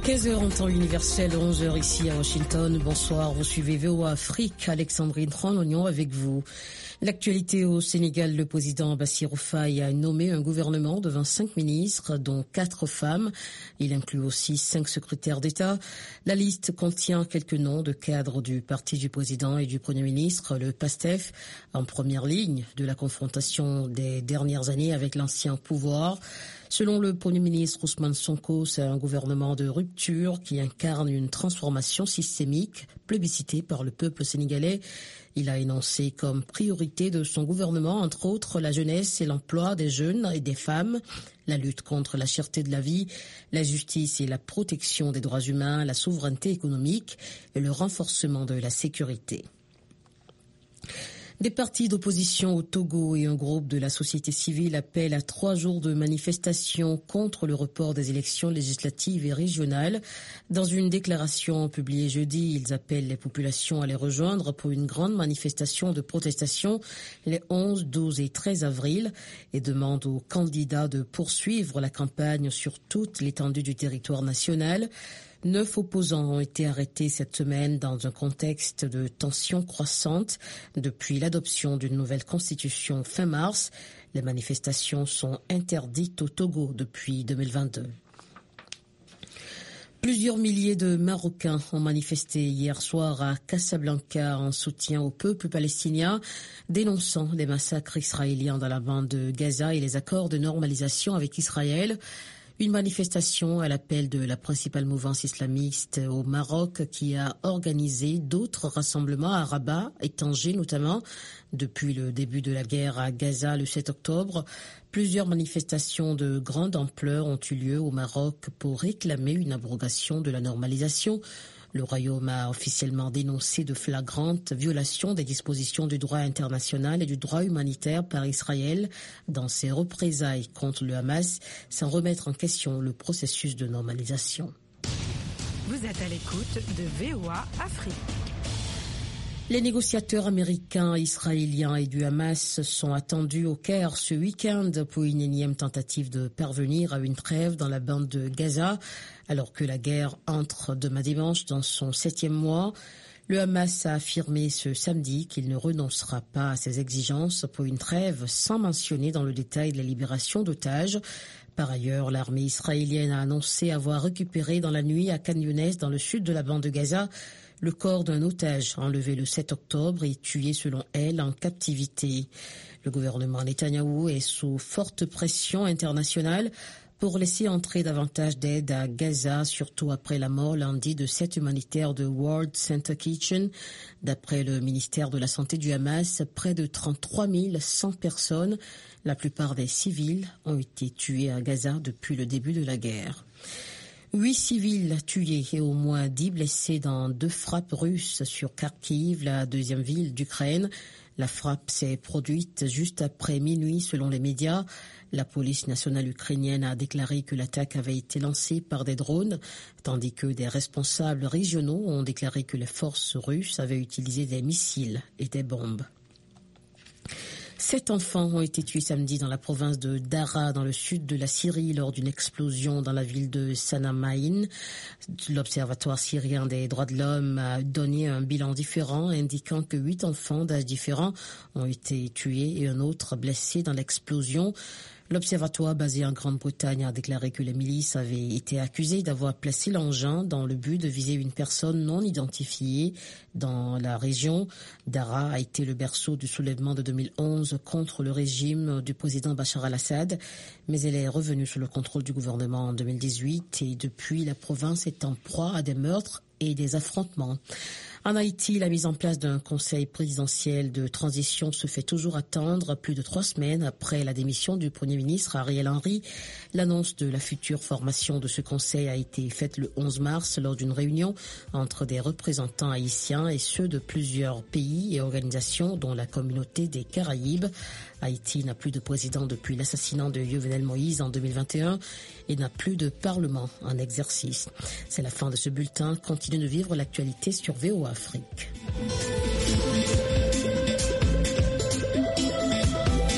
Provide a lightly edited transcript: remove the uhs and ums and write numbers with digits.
15h en temps universel, 11h ici à Washington. Bonsoir, vous suivez VOA Afrique. Alexandrine Tron-Oignon avec vous. L'actualité au Sénégal, le président Bassirou Faye a nommé un gouvernement de 25 ministres, dont 4 femmes. Il inclut aussi 5 secrétaires d'État. La liste contient quelques noms de cadres du parti du président et du Premier ministre, le PASTEF, en première ligne de la confrontation des dernières années avec l'ancien pouvoir. Selon le Premier ministre Ousmane Sonko, c'est un gouvernement de rupture qui incarne une transformation systémique plébiscitée par le peuple sénégalais. Il a énoncé comme priorité de son gouvernement, entre autres, la jeunesse et l'emploi des jeunes et des femmes, la lutte contre la cherté de la vie, la justice et la protection des droits humains, la souveraineté économique et le renforcement de la sécurité. Des partis d'opposition au Togo et un groupe de la société civile appellent à 3 jours de manifestation contre le report des élections législatives et régionales. Dans une déclaration publiée jeudi, ils appellent les populations à les rejoindre pour une grande manifestation de protestation les 11, 12 et 13 avril et demandent aux candidats de poursuivre la campagne sur toute l'étendue du territoire national. 9 opposants ont été arrêtés cette semaine dans un contexte de tensions croissantes depuis l'adoption d'une nouvelle constitution fin mars. Les manifestations sont interdites au Togo depuis 2022. Plusieurs milliers de Marocains ont manifesté hier soir à Casablanca en soutien au peuple palestinien, dénonçant les massacres israéliens dans la bande de Gaza et les accords de normalisation avec Israël. Une manifestation à l'appel de la principale mouvance islamiste au Maroc qui a organisé d'autres rassemblements à Rabat et Tanger notamment depuis le début de la guerre à Gaza le 7 octobre. Plusieurs manifestations de grande ampleur ont eu lieu au Maroc pour réclamer une abrogation de la normalisation. Le Royaume a officiellement dénoncé de flagrantes violations des dispositions du droit international et du droit humanitaire par Israël dans ses représailles contre le Hamas, sans remettre en question le processus de normalisation. Vous êtes à l'écoute de VOA Afrique. Les négociateurs américains, israéliens et du Hamas sont attendus au Caire ce week-end pour une énième tentative de parvenir à une trêve dans la bande de Gaza, alors que la guerre entre demain dimanche dans son 7e mois. Le Hamas a affirmé ce samedi qu'il ne renoncera pas à ses exigences pour une trêve sans mentionner dans le détail la libération d'otages. Par ailleurs, l'armée israélienne a annoncé avoir récupéré dans la nuit à Khan Younes, dans le sud de la bande de Gaza, le corps d'un otage enlevé le 7 octobre et tué selon elle en captivité. Le gouvernement Netanyahou est sous forte pression internationale pour laisser entrer davantage d'aide à Gaza, surtout après la mort lundi de 7 humanitaires de World Center Kitchen. D'après le ministère de la Santé du Hamas, près de 33 100 personnes, la plupart des civils, ont été tués à Gaza depuis le début de la guerre. 8 civils tués et au moins 10 blessés dans 2 frappes russes sur Kharkiv, la deuxième ville d'Ukraine. La frappe s'est produite juste après minuit selon les médias. La police nationale ukrainienne a déclaré que l'attaque avait été lancée par des drones, tandis que des responsables régionaux ont déclaré que les forces russes avaient utilisé des missiles et des bombes. 7 enfants ont été tués samedi dans la province de Daraa, dans le sud de la Syrie, lors d'une explosion dans la ville de Sanamaïn. L'Observatoire syrien des droits de l'homme a donné un bilan différent, indiquant que 8 enfants d'âge différents ont été tués et un autre blessé dans l'explosion. L'Observatoire basé en Grande-Bretagne a déclaré que les milices avaient été accusées d'avoir placé l'engin dans le but de viser une personne non identifiée dans la région. Daraa a été le berceau du soulèvement de 2011 contre le régime du président Bachar al-Assad, mais elle est revenue sous le contrôle du gouvernement en 2018 et depuis la province est en proie à des meurtres et des affrontements. En Haïti, la mise en place d'un conseil présidentiel de transition se fait toujours attendre plus de 3 semaines après la démission du Premier ministre Ariel Henry. L'annonce de la future formation de ce conseil a été faite le 11 mars lors d'une réunion entre des représentants haïtiens et ceux de plusieurs pays et organisations dont la communauté des Caraïbes. Haïti n'a plus de président depuis l'assassinat de Jovenel Moïse en 2021 et n'a plus de parlement en exercice. C'est la fin de ce bulletin. Continuez de vivre l'actualité sur VOA Afrique.